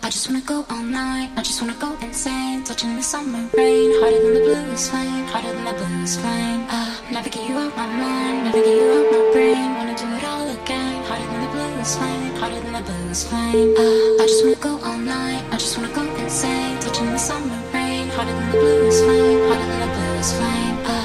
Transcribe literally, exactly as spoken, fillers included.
I just wanna go all night, I just wanna go insane. Touching the summer rain, harder than the blues flame, harder than the blues flame. uh, Never get you out my mind, never get you out my brain. Wanna do it all again, harder than the blues flame, harder than the blues flame. uh, I just wanna go all night, I just wanna go insane. Touching the summer rain, harder than the blues flame, harder than the blues flame. uh,